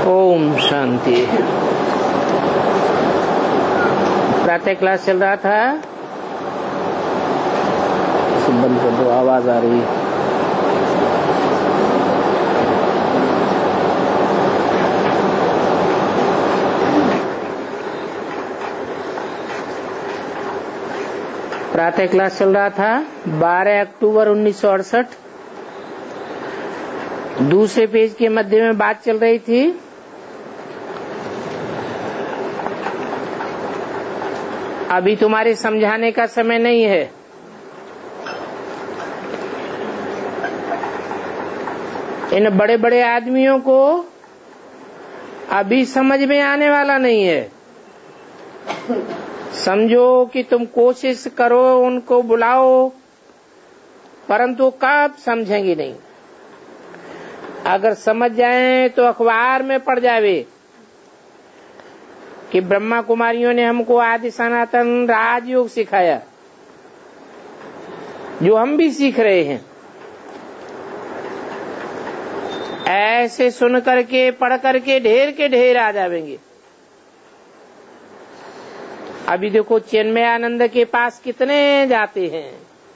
ओम शांति। प्रातः क्लास चल रहा था, बंद कर दो, आवाज आ रही। प्रातः क्लास चल रहा था 12 अक्टूबर 1968। दूसरे पेज के मध्य में बात चल रही थी अभी तुम्हारे समझाने का समय नहीं है। इन बड़े बड़े आदमियों को अभी समझ में आने वाला नहीं है। समझो कि तुम कोशिश करो, उनको बुलाओ, परंतु कब समझेंगे नहीं। अगर समझ जाएं तो अखबार में पढ़ जावे कि ब्रह्मा कुमारियों ने हमको आदि सनातन राजयोग सिखाया, जो हम भी सीख रहे हैं। ऐसे सुन करके पढ़ करके ढेर के ढेर आ जाएंगे। अभी देखो चिन्मयानंद के पास कितने जाते हैं।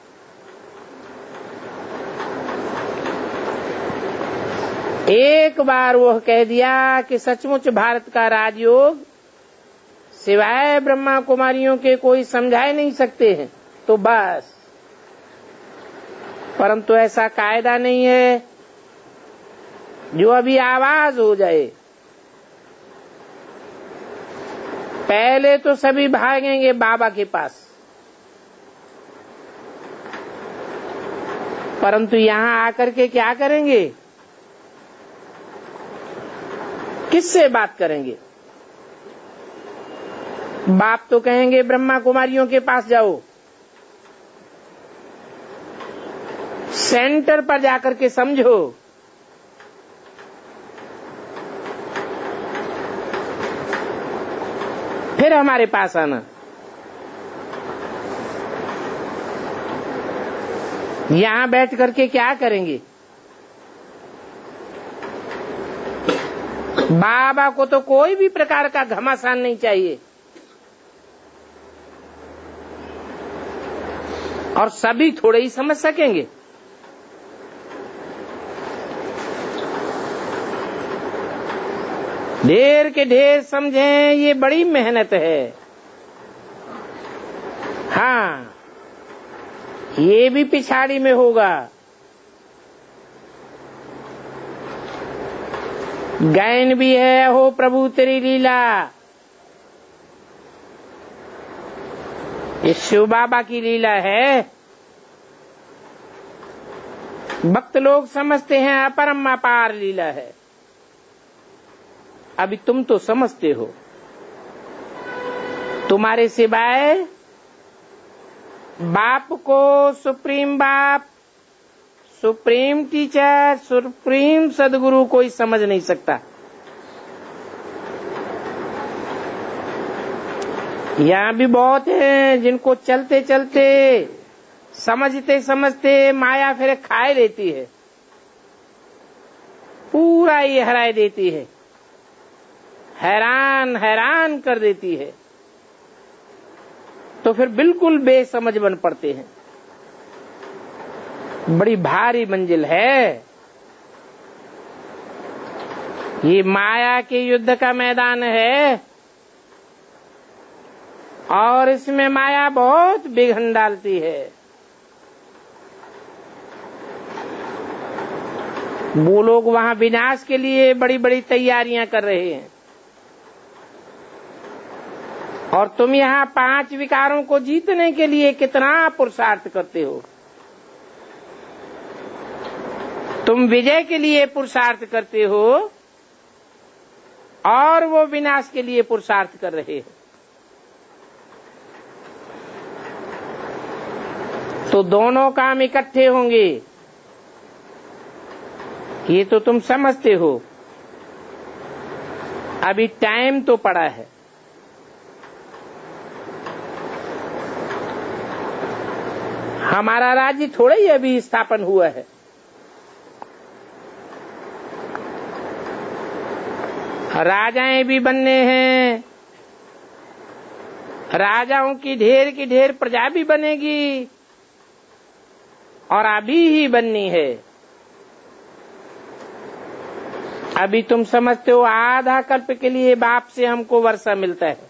एक बार वह कह दिया कि सचमुच भारत का राजयोग सिवाय ब्रह्मा कुमारियों के कोई समझा नहीं सकते हैं तो बस। परंतु ऐसा कायदा नहीं है जो अभी आवाज हो जाए। पहले तो सभी भागेंगे बाबा के पास, परंतु यहाँ आकर के क्या करेंगे? किससे बात करेंगे? बाप तो कहेंगे ब्रह्मा कुमारियों के पास जाओ, सेंटर पर जाकर के समझो। फिर हमारे पास आना। यहां बैठ करके क्या करेंगे? बाबा को तो कोई भी प्रकार का घमासान नहीं चाहिए, और सभी थोड़े ही समझ सकेंगे। ढेर के ढेर समझें, ये बड़ी मेहनत है। हाँ, ये भी पिछाड़ी में होगा। गायन भी है, हो प्रभु तेरी लीला। ये शिव बाबा की लीला है। भक्त लोग समझते हैं अपरम अपार लीला है। अभी तुम तो समझते हो। तुम्हारे सिवाय बाप को सुप्रीम बाप, सुप्रीम टीचर, सुप्रीम सदगुरु कोई समझ नहीं सकता। यहाँ भी बहुत हैं जिनको चलते चलते, समझते समझते माया फिर खाए लेती है, पूरा ही हराए देती है, हैरान हैरान कर देती है। तो फिर बिल्कुल बेसमझ बन पड़ते हैं। बड़ी भारी मंजिल है ये। माया के युद्ध का मैदान है, और इसमें माया बहुत बिघन डालती है। वो लोग वहां विनाश के लिए बड़ी बड़ी तैयारियां कर रहे हैं, और तुम यहाँ 5 विकारों को जीतने के लिए कितना पुरुषार्थ करते हो। तुम विजय के लिए पुरुषार्थ करते हो, और वो विनाश के लिए पुरुषार्थ कर रहे हैं। तो दोनों काम इकट्ठे होंगे, ये तो तुम समझते हो। अभी टाइम तो पड़ा है। हमारा राज्य थोड़ा ही अभी स्थापन हुआ है। राजाएं भी बनने हैं, राजाओं की ढेर प्रजा भी बनेगी और अभी ही बननी है। अभी तुम समझते हो आधा कल्प के लिए बाप से हमको वर्षा मिलता है,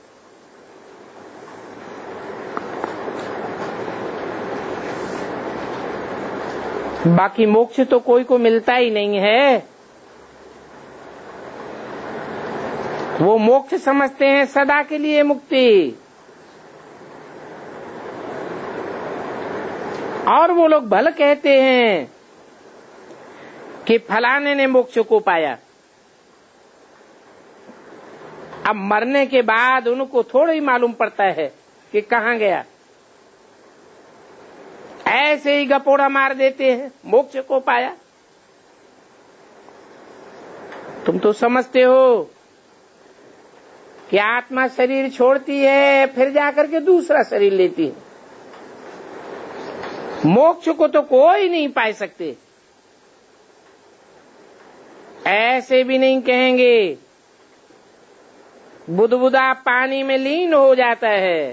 बाकी मोक्ष तो कोई को मिलता ही नहीं है। वो मोक्ष समझते हैं सदा के लिए मुक्ति, और वो लोग भले कहते हैं कि फलाने ने मोक्ष को पाया। अब मरने के बाद उनको थोड़ा ही मालूम पड़ता है कि कहाँ गया, ऐसे ही गपोड़ा मार देते हैं मोक्ष को पाया। तुम तो समझते हो कि आत्मा शरीर छोड़ती है फिर जाकर के दूसरा शरीर लेती है, मोक्ष को तो कोई नहीं पा सकते। ऐसे भी नहीं कहेंगे बुदबुदा पानी में लीन हो जाता है।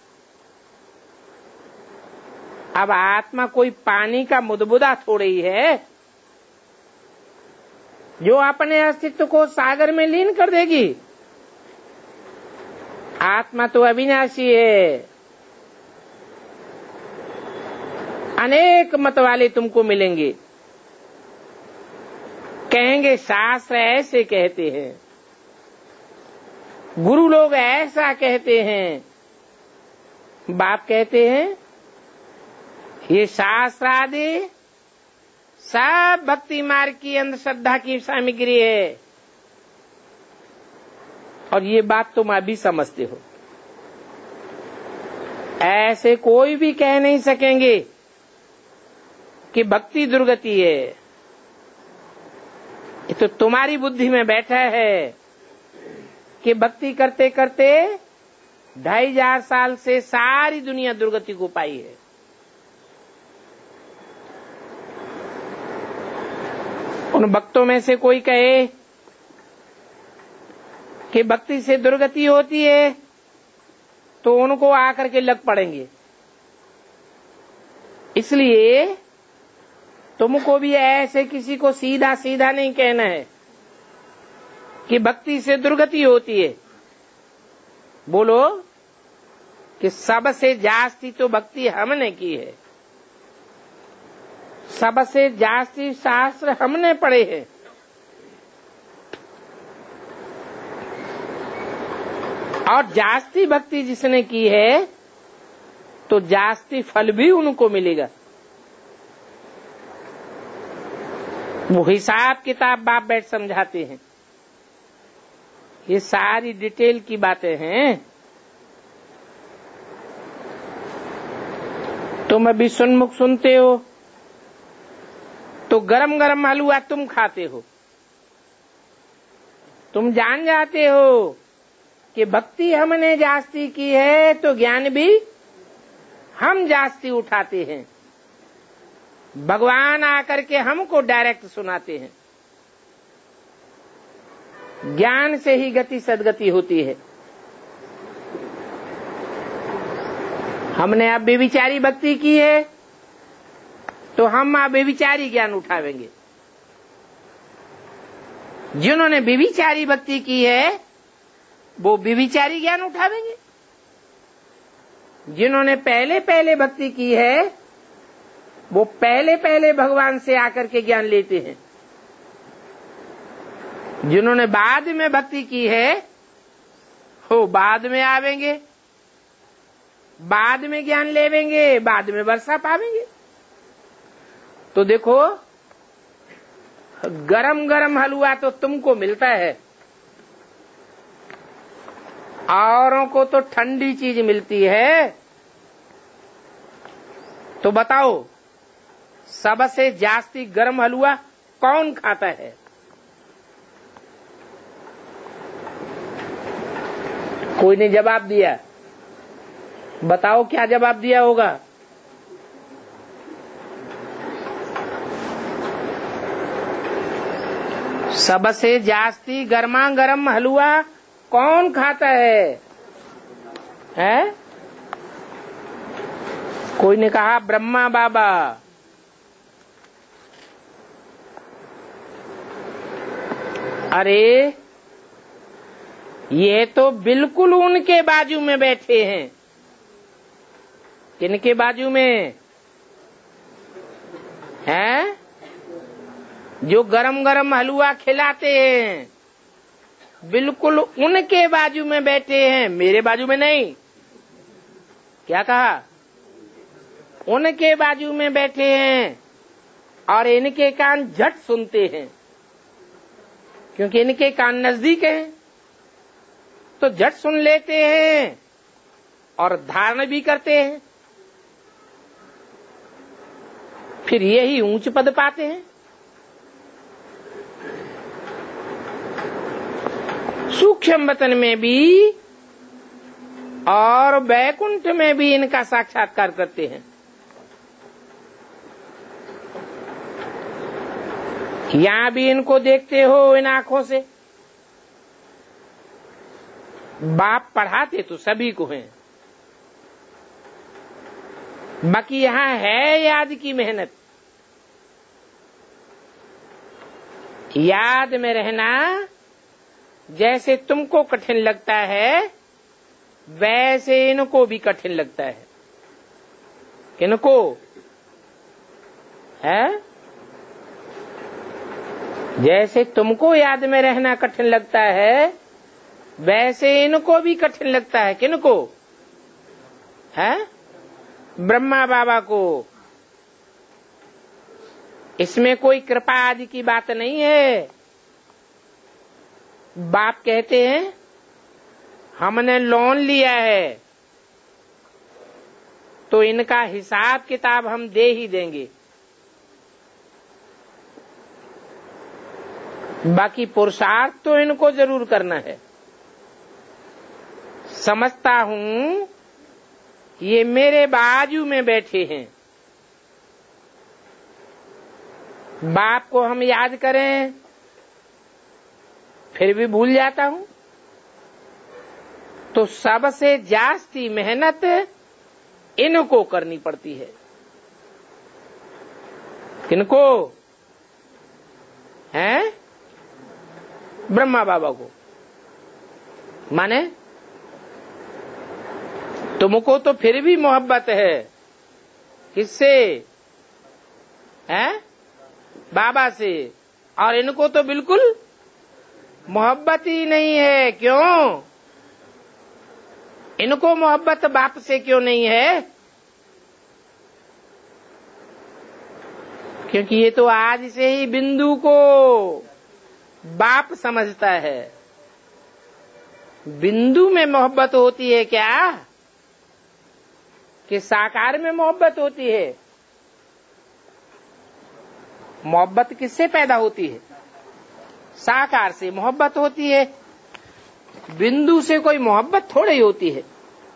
अब आत्मा कोई पानी का बुदबुदा थोड़ी है जो अपने अस्तित्व को सागर में लीन कर देगी। आत्मा तो अविनाशी है। अनेक मत वाले तुमको मिलेंगे, कहेंगे शास्त्र ऐसे कहते हैं, गुरु लोग ऐसा कहते हैं। बाप कहते हैं ये शास्त्र आदि सब भक्ति मार्ग की अंधश्रद्धा की सामग्री है, और ये बात तुम अभी समझते हो। ऐसे कोई भी कह नहीं सकेंगे कि भक्ति दुर्गति है। ये तो तुम्हारी बुद्धि में बैठा है कि भक्ति करते करते 2500 साल से सारी दुनिया दुर्गति को पाई है। उन भक्तों में से कोई कहे कि भक्ति से दुर्गति होती है तो उनको आकर के लग पड़ेंगे। इसलिए तुमको भी ऐसे किसी को सीधा सीधा नहीं कहना है कि भक्ति से दुर्गति होती है। बोलो कि सबसे जास्ती तो भक्ति हमने की है, सबसे जास्ती शास्त्र हमने पढ़े हैं, और जास्ती भक्ति जिसने की है तो जास्ती फल भी उनको मिलेगा। वो हिसाब किताब बाप बैठ समझाते हैं। ये सारी डिटेल की बातें हैं। तुम अभी सुनमुख सुनते हो तो गरम गरम हलवा तुम खाते हो। तुम जान जाते हो कि भक्ति हमने जास्ती की है तो ज्ञान भी हम जास्ती उठाते हैं। भगवान आकर के हमको डायरेक्ट सुनाते हैं। ज्ञान से ही गति सदगति होती है। हमने अब बेविचारी भक्ति की है तो हम अब बेविचारी ज्ञान उठावेंगे। जिन्होंने बेविचारी भक्ति की है वो बेविचारी ज्ञान उठावेंगे। जिन्होंने पहले पहले भक्ति की है वो पहले पहले भगवान से आकर के ज्ञान लेते हैं। जिन्होंने बाद में भक्ति की है वो बाद में आवेंगे, बाद में ज्ञान लेवेंगे, बाद में वर्षा पावेंगे। तो देखो गरम गरम हलवा तो तुमको मिलता है, औरों को तो ठंडी चीज मिलती है। तो बताओ सबसे जास्ती गरम हलवा कौन खाता है? कोई ने जवाब दिया। बताओ क्या जवाब दिया होगा? सबसे जास्ती गर्मा गर्म हलवा कौन खाता है? कोई ने कहा ब्रह्मा बाबा। अरे ये तो बिल्कुल उनके बाजू में बैठे हैं। किनके बाजू में हैं? जो गरम गरम हलवा खिलाते हैं, बिल्कुल उनके बाजू में बैठे हैं, मेरे बाजू में नहीं। क्या कहा? उनके बाजू में बैठे हैं और इनके कान झट सुनते हैं, क्योंकि इनके कान नजदीक हैं, तो झट सुन लेते हैं और धारण भी करते हैं। फिर यही ऊंच पद पाते हैं। सूक्ष्म वतन में भी और वैकुंठ में भी इनका साक्षात्कार करते हैं। यहां भी इनको देखते हो इन आंखों से। बाप पढ़ाते तो सभी को हैं, बाकी यहां है याद की मेहनत। याद में रहना जैसे तुमको कठिन लगता है, वैसे इनको भी कठिन लगता है। किनको है? जैसे तुमको याद में रहना कठिन लगता है, वैसे इनको भी कठिन लगता है। किनको है? ब्रह्मा बाबा को। इसमें कोई कृपा आदि की बात नहीं है। बाप कहते हैं हमने लोन लिया है तो इनका हिसाब किताब हम दे ही देंगे, बाकी पुरुषार्थ तो इनको जरूर करना है। समझता हूं ये मेरे बाजू में बैठे हैं। बाप को हम याद करें फिर भी भूल जाता हूं, तो सबसे जास्ती मेहनत इनको करनी पड़ती है। किनको हैं? ब्रह्मा बाबा को। माने तुमको तो फिर भी मोहब्बत है। किससे? हैं? बाबा से। और इनको तो बिल्कुल मोहब्बत ही नहीं है। क्यों? इनको मोहब्बत बाप से क्यों नहीं है? क्योंकि ये तो आज से ही बिंदु को बाप समझता है। बिंदु में मोहब्बत होती है क्या कि साकार में मोहब्बत होती है? मोहब्बत किससे पैदा होती है? साकार से मोहब्बत होती है। बिंदु से कोई मोहब्बत थोड़ी ही होती है।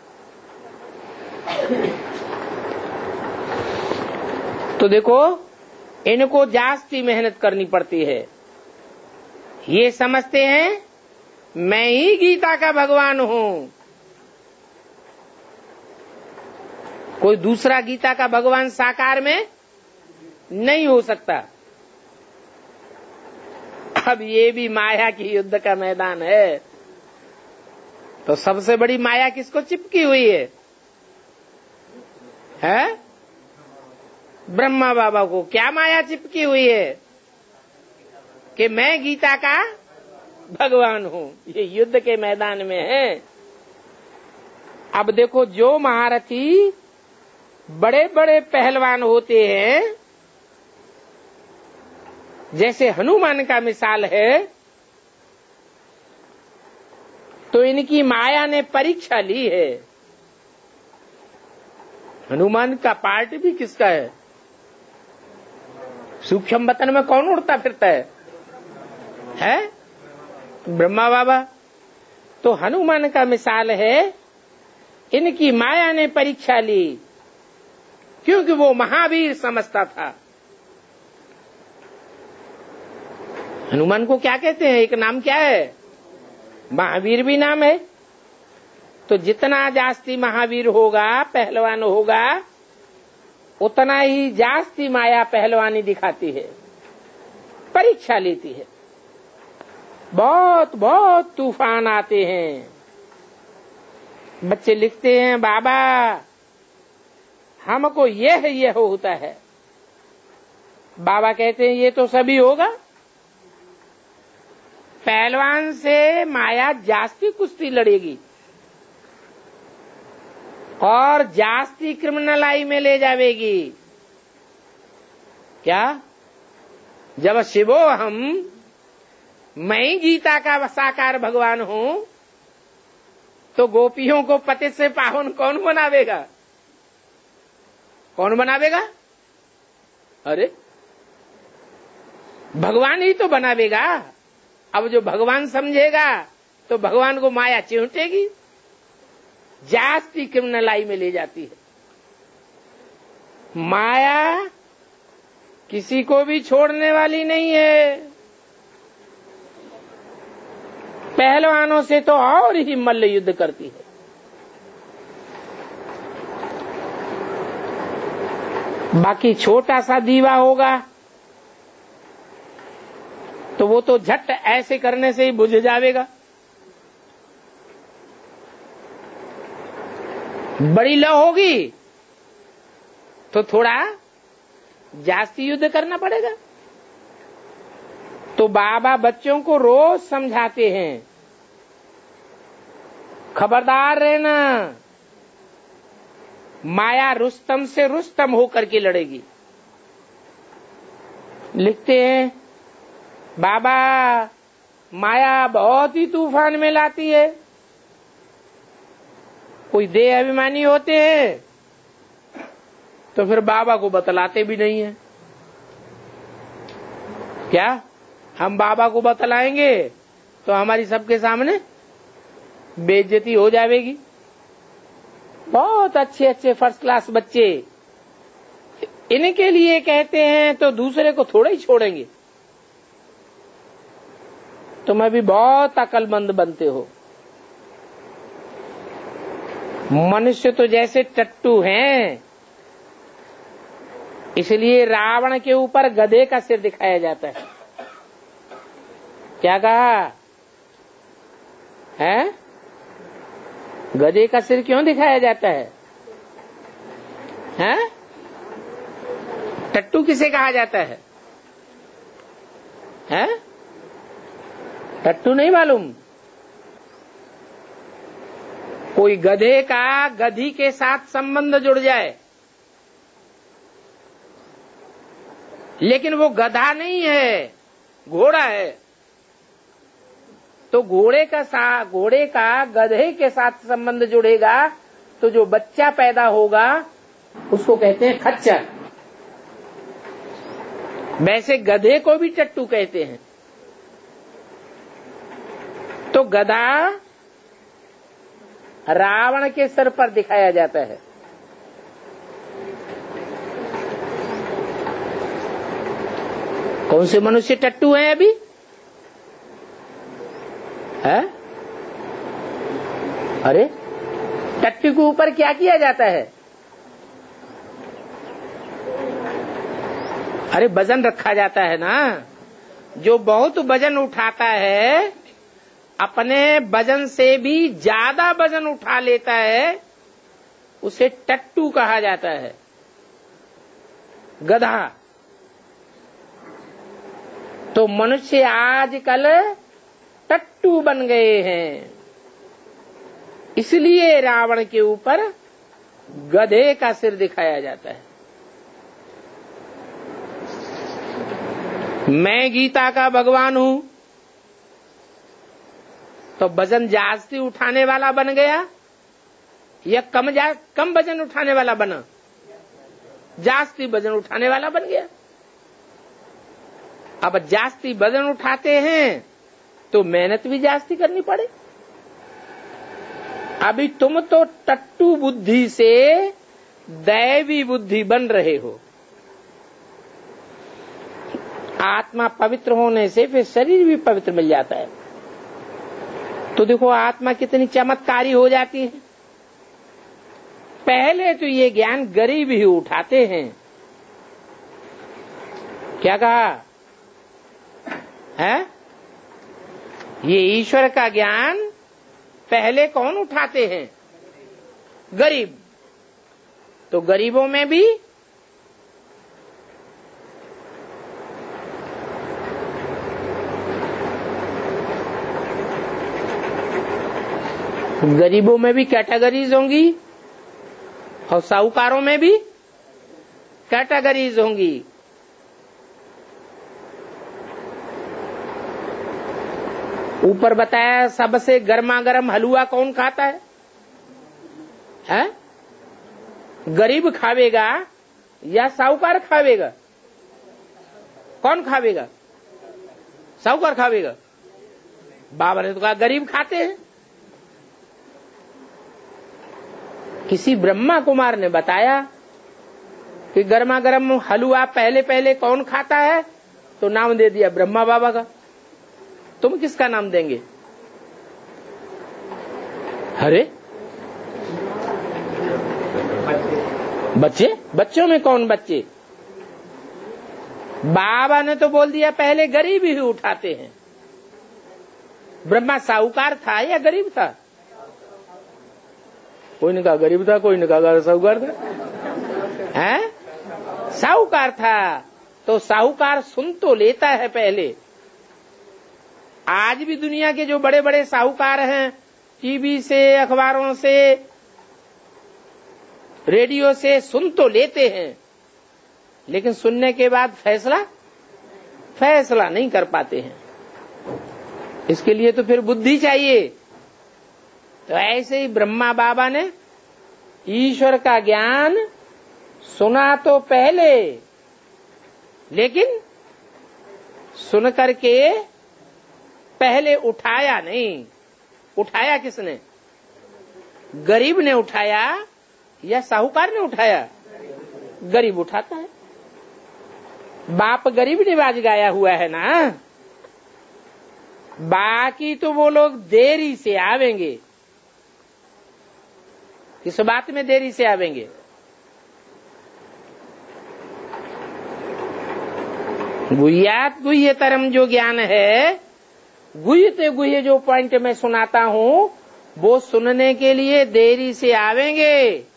तो देखो इनको जास्ती मेहनत करनी पड़ती है। ये समझते हैं मैं ही गीता का भगवान हूं, कोई दूसरा गीता का भगवान साकार में नहीं हो सकता। अब ये भी माया की युद्ध का मैदान है, तो सबसे बड़ी माया किसको चिपकी हुई है? ब्रह्मा बाबा को। क्या माया चिपकी हुई है? कि मैं गीता का भगवान हूं। ये युद्ध के मैदान में है। अब देखो जो महारथी बड़े बड़े पहलवान होते हैं, जैसे हनुमान का मिसाल है, तो इनकी माया ने परीक्षा ली है। हनुमान का पार्ट भी किसका है? सूक्ष्म वतन में कौन उड़ता फिरता है? ब्रह्मा बाबा। तो हनुमान का मिसाल है, इनकी माया ने परीक्षा ली, क्योंकि वो महावीर समझता था। हनुमान को क्या कहते हैं? एक नाम क्या है? महावीर भी नाम है। तो जितना जास्ती महावीर होगा, पहलवान होगा, उतना ही जास्ती माया पहलवानी दिखाती है, परीक्षा लेती है। बहुत बहुत तूफान आते हैं। बच्चे लिखते हैं, बाबा हमको यह होता है। बाबा कहते हैं, ये तो सभी होगा। पहलवान से माया जास्ती कुश्ती लड़ेगी और जास्ती क्रिमिनलाई में ले जावेगी। क्या? जब शिवो हम, मैं गीता का साकार भगवान हूं, तो गोपियों को पति से पावन कौन बनावेगा? कौन बनावेगा? अरे भगवान ही तो बनावेगा। अब जो भगवान समझेगा तो भगवान को माया चिमटेगी, जास्ती क्रिमिनलाई में ले जाती है। माया किसी को भी छोड़ने वाली नहीं है। पहलवानों से तो और ही मल्ल युद्ध करती है। बाकी छोटा सा दीवा होगा तो वो तो झट ऐसे करने से ही बुझ जाएगा। बड़ी लौ होगी तो थोड़ा जास्ती युद्ध करना पड़ेगा। तो बाबा बच्चों को रोज समझाते हैं, खबरदार रहना, माया रुस्तम से रुस्तम होकर के लड़ेगी। लिखते हैं, बाबा माया बहुत ही तूफान में लाती है। कोई देह अभिमानी होते हैं तो फिर बाबा को बतलाते भी नहीं है। क्या हम बाबा को बतलाएंगे तो हमारी सबके सामने बेइज्जती हो जाएगी। बहुत अच्छे अच्छे फर्स्ट क्लास बच्चे इनके लिए कहते हैं तो दूसरे को थोड़ा ही छोड़ेंगे। तुम अभी बहुत अक्लमंद बनते हो। मनुष्य तो जैसे टट्टू हैं, इसलिए रावण के ऊपर गधे का सिर दिखाया जाता है। क्या कहा है? गधे का सिर क्यों दिखाया जाता है? हैं? टट्टू किसे कहा जाता है? हैं? टट्टू नहीं मालूम? कोई गधे का गधी के साथ संबंध जुड़ जाए, लेकिन वो गधा नहीं है, घोड़ा है, तो घोड़े का गधे के साथ संबंध जुड़ेगा तो जो बच्चा पैदा होगा उसको कहते हैं खच्चर। वैसे गधे को भी टट्टू कहते हैं। तो गधा रावण के सिर पर दिखाया जाता है। कौन से मनुष्य टट्टू हैं अभी? है? अरे टट्टू के ऊपर क्या किया जाता है? अरे वजन रखा जाता है ना। जो बहुत वजन उठाता है, अपने वजन से भी ज्यादा वजन उठा लेता है, उसे टट्टू कहा जाता है, गधा। तो मनुष्य आजकल टट्टू बन गए हैं, इसलिए रावण के ऊपर गधे का सिर दिखाया जाता है। मैं गीता का भगवान हूं तो वजन जास्ती उठाने वाला बन गया या कम वजन उठाने वाला बना? जास्ती वजन उठाने वाला बन गया। अब जास्ती वजन उठाते हैं तो मेहनत भी जास्ती करनी पड़े। अभी तुम तो टट्टू बुद्धि से दैवी बुद्धि बन रहे हो। आत्मा पवित्र होने से फिर शरीर भी पवित्र मिल जाता है। तो देखो आत्मा कितनी चमत्कारी हो जाती है। पहले तो ये ज्ञान गरीब ही उठाते हैं। क्या कहा है? ये ईश्वर का ज्ञान पहले कौन उठाते हैं? गरीब। तो गरीबों में भी कैटेगरीज होंगी और साहूकारों में भी कैटेगरीज होंगी। ऊपर बताया सबसे गर्मा गर्म हलवा कौन खाता है? हैं? गरीब खावेगा या साहूकार खावेगा? कौन खावेगा? साहूकार खावेगा। बाबा ने तो कहा गरीब खाते हैं। किसी ब्रह्मा कुमार ने बताया कि गर्मा गर्म हलवा पहले पहले कौन खाता है, तो नाम दे दिया ब्रह्मा बाबा का। तुम किसका नाम देंगे? अरे बच्चे, बच्चों में कौन बच्चे? बाबा ने तो बोल दिया पहले गरीब ही उठाते हैं। ब्रह्मा साहूकार था या गरीब था? कोई ने कहा गरीब था, कोई ने कहा साहूकार था। हैं? साहूकार था। तो साहूकार सुन तो लेता है पहले। आज भी दुनिया के जो बड़े बड़े साहूकार हैं, टीवी से, अखबारों से, रेडियो से सुन तो लेते हैं, लेकिन सुनने के बाद फैसला नहीं कर पाते हैं। इसके लिए तो फिर बुद्धि चाहिए। तो ऐसे ही ब्रह्मा बाबा ने ईश्वर का ज्ञान सुना तो पहले, लेकिन सुन करके पहले उठाया नहीं। उठाया किसने? गरीब ने उठाया या साहूकार ने उठाया? गरीब उठाता है। बाप गरीब निवाज गाया हुआ है ना। बाकी तो वो लोग देरी से आवेंगे। किस बात में देरी से आवेंगे? गुह्यात गुह्यतरम जो ज्ञान है, गुह्यते गुह्य जो पॉइंट में सुनाता हूं, वो सुनने के लिए देरी से आवेंगे।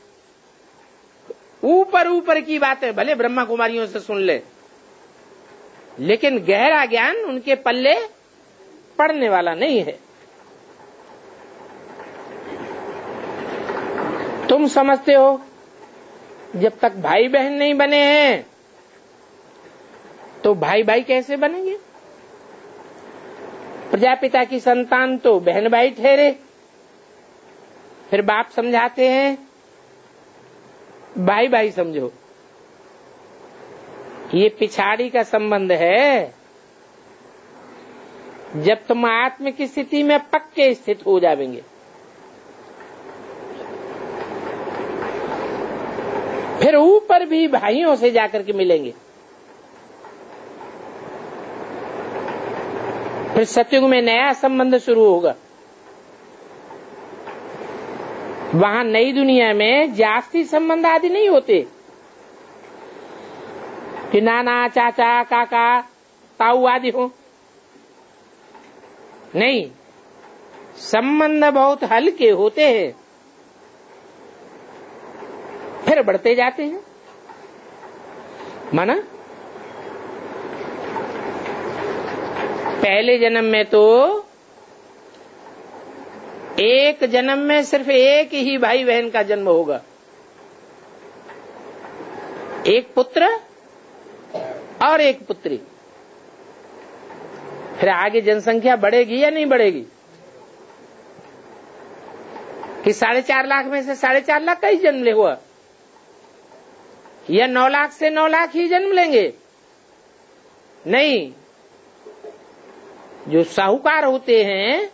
ऊपर ऊपर की बातें भले ब्रह्मा कुमारियों से सुन ले, लेकिन गहरा ज्ञान उनके पल्ले पड़ने वाला नहीं है। तुम समझते हो जब तक भाई बहन नहीं बने हैं तो भाई भाई कैसे बनेंगे? प्रजापिता की संतान तो बहन भाई ठहरे। फिर बाप समझाते हैं भाई भाई समझो, ये पिछाड़ी का संबंध है। जब तुम आत्म की स्थिति में पक्के स्थित हो जाएंगे, फिर ऊपर भी भाइयों से जाकर के मिलेंगे। फिर सतयुग में नया संबंध शुरू होगा। वहां नई दुनिया में जास्ती संबंध आदि नहीं होते कि नाना, चाचा, काका, ताऊ आदि हो। नहीं, संबंध बहुत हल्के होते हैं, फिर बढ़ते जाते हैं। माना पहले जन्म में तो एक जन्म में सिर्फ एक ही भाई बहन का जन्म होगा, एक पुत्र और एक पुत्री। फिर आगे जनसंख्या बढ़ेगी या नहीं बढ़ेगी? कि 4.5 लाख में से 4.5 लाख का ही जन्म ले हुआ, या 9 लाख से 9 लाख ही जन्म लेंगे? नहीं, जो साहूकार होते हैं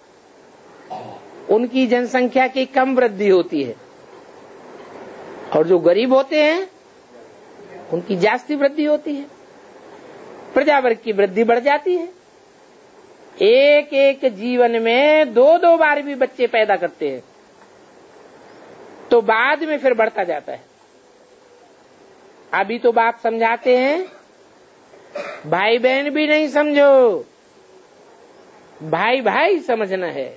उनकी जनसंख्या की कम वृद्धि होती है, और जो गरीब होते हैं उनकी जास्ती वृद्धि होती है। प्रजावर्ग की वृद्धि बढ़ जाती है। एक एक जीवन में 2-2 बार भी बच्चे पैदा करते हैं, तो बाद में फिर बढ़ता जाता है। अभी तो बाप समझाते हैं, भाई बहन भी नहीं समझो, भाई भाई समझना है,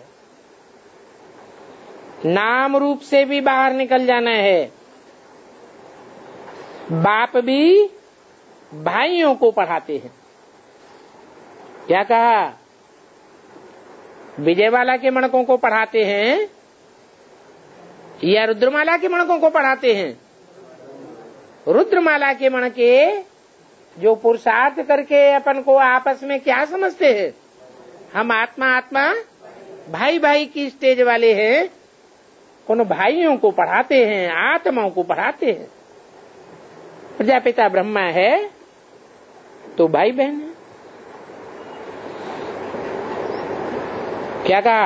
नाम रूप से भी बाहर निकल जाना है। बाप भी भाइयों को पढ़ाते हैं। क्या कहा? विजयवाला के मणकों को पढ़ाते हैं या रुद्रमाला के मणकों को पढ़ाते हैं? रुद्रमाला के मणके जो पुरुषार्थ करके अपन को आपस में क्या समझते हैं, हम आत्मा आत्मा भाई भाई की स्टेज वाले हैं, उन भाइयों को पढ़ाते हैं, आत्माओं को पढ़ाते हैं। प्रजापिता ब्रह्मा है तो भाई बहन है। क्या कहा?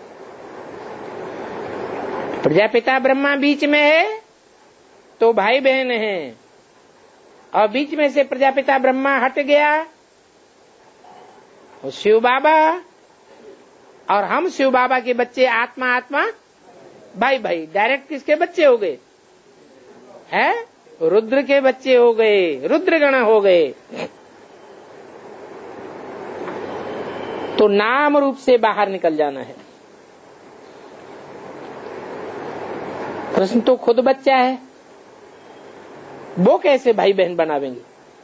प्रजापिता ब्रह्मा बीच में है तो भाई बहन है, और बीच में से प्रजापिता ब्रह्मा हट गया तो शिव बाबा, और हम शिव बाबा के बच्चे आत्मा आत्मा भाई भाई। डायरेक्ट किसके बच्चे हो गए? हैं? रुद्र के बच्चे हो गए, रुद्रगण हो गए। तो नाम रूप से बाहर निकल जाना है। कृष्ण तो खुद बच्चा है, वो कैसे भाई बहन बनावेंगे?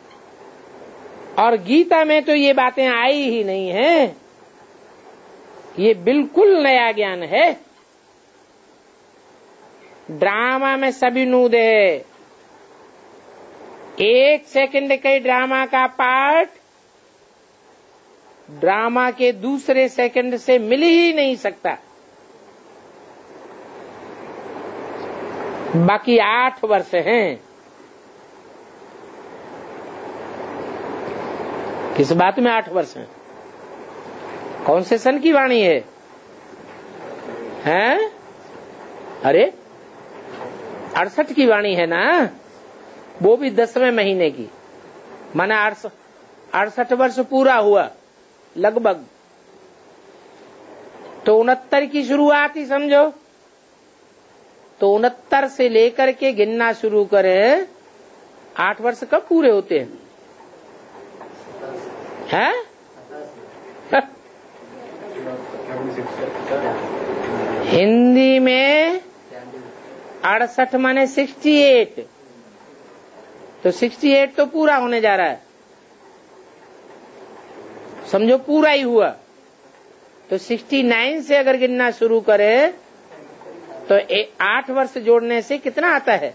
और गीता में तो ये बातें आई ही नहीं है। ये बिल्कुल नया ज्ञान है। ड्रामा में सभी नूद है। 1 सेकंड के ड्रामा का पार्ट ड्रामा के दूसरे सेकंड से मिल ही नहीं सकता। बाकी 8 वर्ष हैं। किस बात में 8 वर्ष हैं? कौन से सन की वाणी है? हैं? अरे 68 की वाणी है ना, वो भी 10वें महीने की, माना 68 वर्ष पूरा हुआ लगभग। तो 69 की शुरुआत ही समझो। तो 69 से लेकर के गिनना शुरू करें, 8 वर्ष कब पूरे होते हैं? हैं? हिंदी में 68 माने 68, तो 68 तो पूरा होने जा रहा है, समझो पूरा ही हुआ। तो 69 से अगर गिनना शुरू करे तो 8 वर्ष जोड़ने से कितना आता है?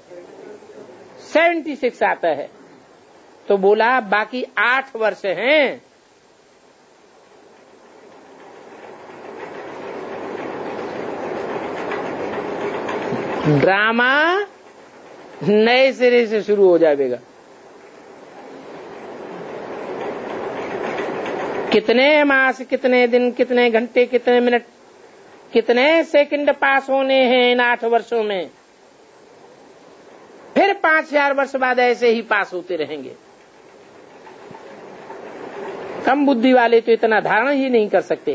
76 आता है। तो बोला बाकी 8 वर्ष हैं। ड्रामा नए सिरे से शुरू हो जाएगा। कितने मास, कितने दिन, कितने घंटे, कितने मिनट, कितने सेकंड पास होने हैं इन 8 वर्षों में। फिर 5000 वर्ष बाद ऐसे ही पास होते रहेंगे। कम बुद्धि वाले तो इतना धारण ही नहीं कर सकते।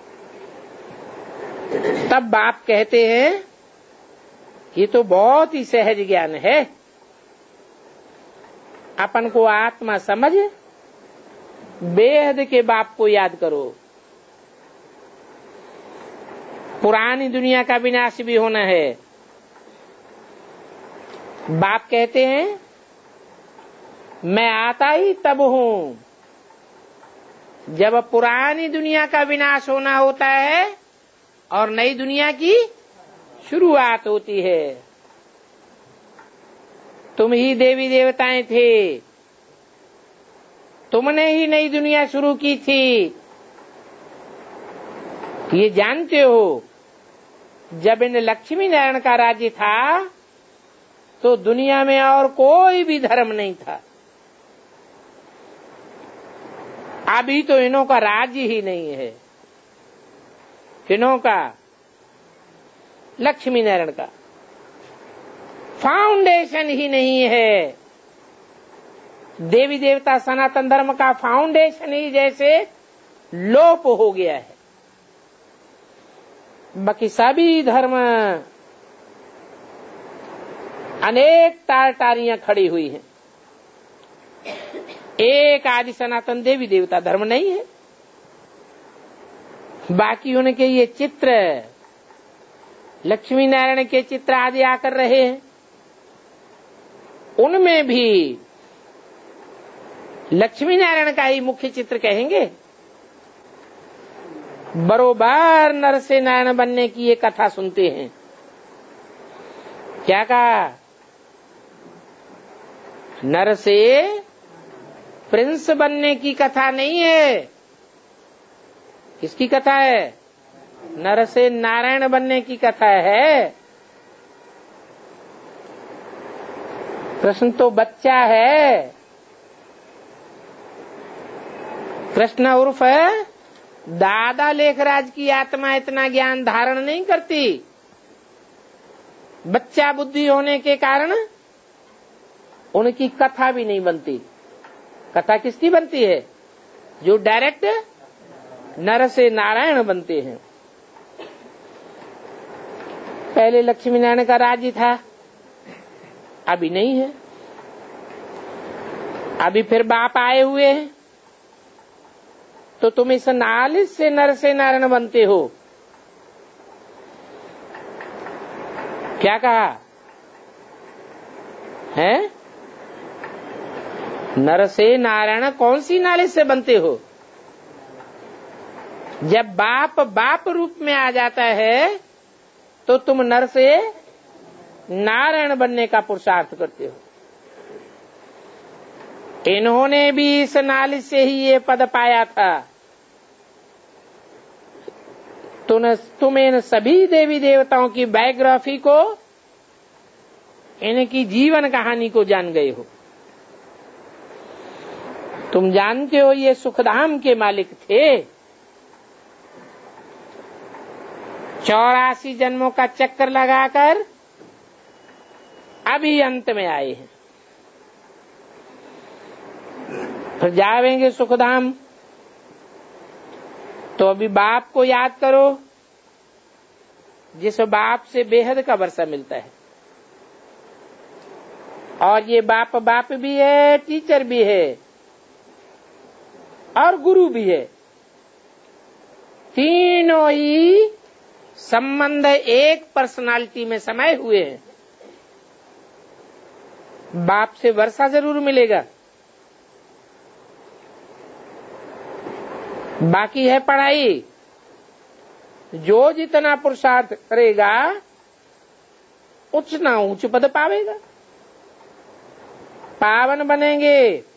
तब बाप कहते हैं ये तो बहुत ही सहज ज्ञान है। अपन को आत्मा समझ, बेहद के बाप को याद करो। पुरानी दुनिया का विनाश भी होना है। बाप कहते हैं मैं आता ही तब हूं जब पुरानी दुनिया का विनाश होना होता है और नई दुनिया की शुरुआत होती है। तुम ही देवी देवताएं थे, तुमने ही नई दुनिया शुरू की थी, ये जानते हो। जब इन लक्ष्मी नारायण का राज्य था तो दुनिया में और कोई भी धर्म नहीं था। अभी तो इन्हों का राज्य ही नहीं है। किन्हों का? लक्ष्मी नारायण का फाउंडेशन ही नहीं है। देवी देवता सनातन धर्म का फाउंडेशन ही जैसे लोप हो गया है। बाकी सभी धर्म अनेक तारटारियां खड़ी हुई हैं, एक आदि सनातन देवी देवता धर्म नहीं है। बाकी उनके ये चित्र, लक्ष्मी नारायण के चित्र आदि आकर रहे हैं, उनमें भी लक्ष्मी नारायण का ही मुख्य चित्र कहेंगे। बरोबर नर से नारायण बनने की ये कथा सुनते हैं। क्या कहा? नर से प्रिंस बनने की कथा नहीं है। किसकी कथा है? नर से नारायण बनने की कथा है। कृष्ण तो बच्चा है। कृष्ण उर्फ दादा लेखराज की आत्मा इतना ज्ञान धारण नहीं करती। बच्चा बुद्धि होने के कारण उनकी कथा भी नहीं बनती। कथा किसकी बनती है? जो डायरेक्ट नर से नारायण बनते हैं। पहले लक्ष्मी नारायण का राज्य था, अभी नहीं है। अभी फिर बाप आए हुए हैं, तो तुम इस नालिश से नर से नारायण बनते हो। क्या कहा है? नर से नारायण कौन सी नालिश से बनते हो? जब बाप बाप रूप में आ जाता है तो तुम नर से नारायण बनने का पुरुषार्थ करते हो। इन्होंने भी इस नालिश से ही ये पद पाया था। तुम इन सभी देवी देवताओं की बायोग्राफी को, इनकी जीवन कहानी को जान गए हो। तुम जानते हो ये सुखधाम के मालिक थे। 84 जन्मों का चक्कर लगाकर अभी अंत में आए हैं। फिर जावेंगे सुखधाम, तो अभी बाप को याद करो, जिस बाप से बेहद का वर्षा मिलता है। और ये बाप बाप भी है, टीचर भी है और गुरु भी है। तीनों ही संबंध एक पर्सनालिटी में समाये हुए हैं। बाप से वर्षा जरूर मिलेगा, बाकी है पढ़ाई। जो जितना पुरुषार्थ करेगा उतना ऊंच पद पावेगा, पावन बनेंगे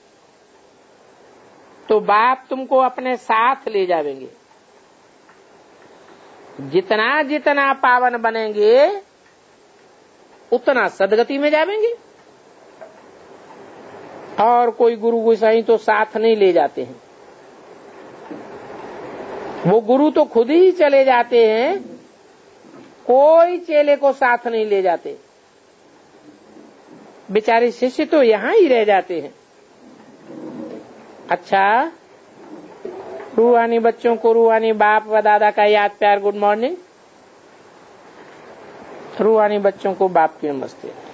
तो बाप तुमको अपने साथ ले जावेंगे। जितना जितना पावन बनेंगे उतना सदगति में जावेंगे। और कोई गुरु गोसाई तो साथ नहीं ले जाते हैं, वो गुरु तो खुद ही चले जाते हैं, कोई चेले को साथ नहीं ले जाते। बेचारे शिष्य तो यहां ही रह जाते हैं। अच्छा, रूहानी बच्चों को रूहानी बाप व दादा का याद प्यार गुड मॉर्निंग। रूहानी बच्चों को बाप की नमस्ते।